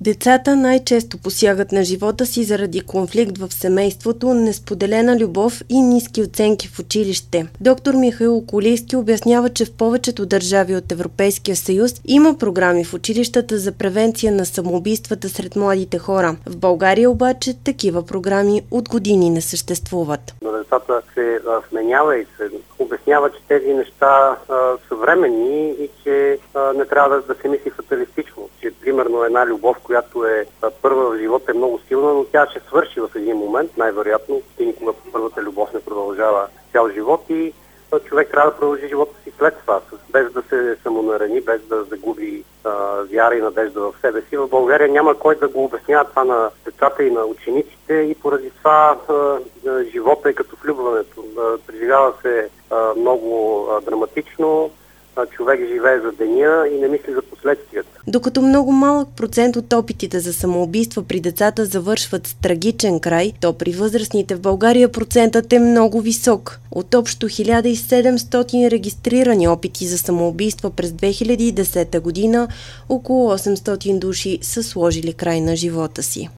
Децата най-често посягат на живота си заради конфликт в семейството, несподелена любов и ниски оценки в училище. Доктор Михаил Околийски обяснява, че в повечето държави от Европейския съюз има програми в училищата за превенция на самоубийствата сред младите хора. В България обаче такива програми от години не съществуват. На децата се вменява и се обяснява, че тези неща са временни и че не трябва да се мисли фаталистично, че примерно една любов, която е първа в живота, е много силна, но тя ще свърши в един момент, най-вероятно. И никога първата любов не продължава цял живот и човек трябва да продължи живота си след това, без да се самонарани, без да загуби вяра и надежда в себе си. В България няма кой да го обяснява това на децата и на учениците и поради това живота е като влюбването. Преживява се много драматично, човек живее за деня и не мисли за последствията. Докато много малък процент от опитите за самоубийства при децата завършват с трагичен край, то при възрастните в България процентът е много висок. От общо 1700 регистрирани опити за самоубийства през 2010 година, около 800 души са сложили край на живота си.